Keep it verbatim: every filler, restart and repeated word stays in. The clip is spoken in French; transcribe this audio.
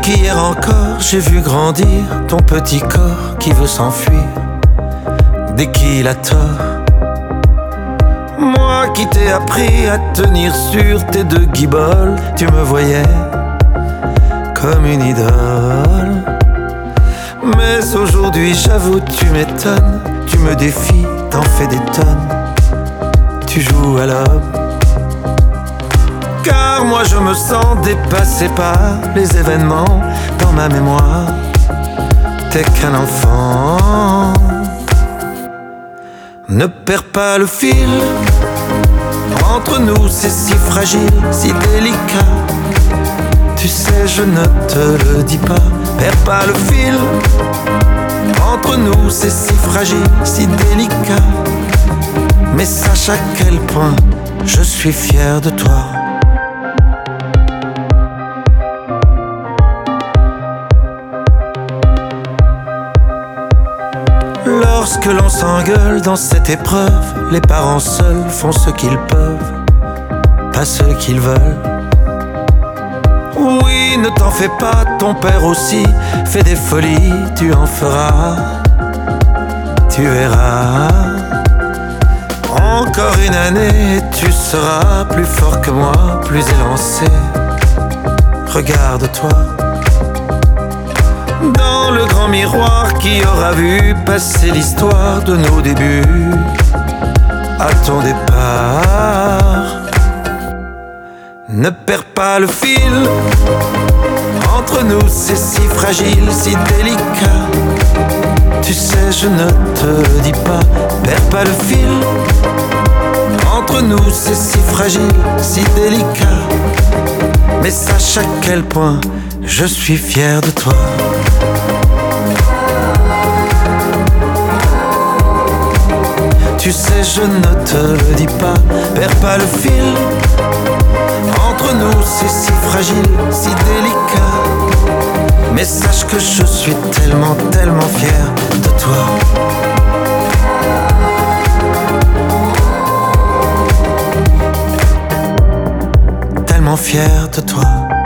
qu'hier encore j'ai vu grandir ton petit corps qui veut s'enfuir dès qu'il a tort. Moi qui t'ai appris à tenir sur tes deux guiboles, tu me voyais comme une idole. Mais aujourd'hui j'avoue tu m'étonnes, tu me défies, t'en fais des tonnes, tu joues à l'homme. Car moi je me sens dépassé par les événements dans ma mémoire. T'es qu'un enfant. Ne perds pas le fil, entre nous c'est si fragile, si délicat. Tu sais je ne te le dis pas, perds pas le fil. Entre nous c'est si fragile, si délicat. Mais sache à quel point je suis fier de toi. Lorsque l'on s'engueule dans cette épreuve, les parents seuls font ce qu'ils peuvent, pas ce qu'ils veulent. Oui, ne t'en fais pas, ton père aussi fait des folies, tu en feras, tu verras. Encore une année et tu seras plus fort que moi, plus élancé. Regarde-toi dans le grand miroir qui aura vu passer l'histoire de nos débuts à ton départ. Ne perds pas le fil, entre nous c'est si fragile, si délicat. Tu sais je ne te le dis pas, perds pas le fil. Entre nous c'est si fragile, si délicat. Mais sache à quel point je suis fier de toi. Tu sais je ne te le dis pas, perds pas le fil. Entre nous c'est si fragile, si délicat. Mais sache que je suis tellement, tellement fier de toi. Tellement fier de toi.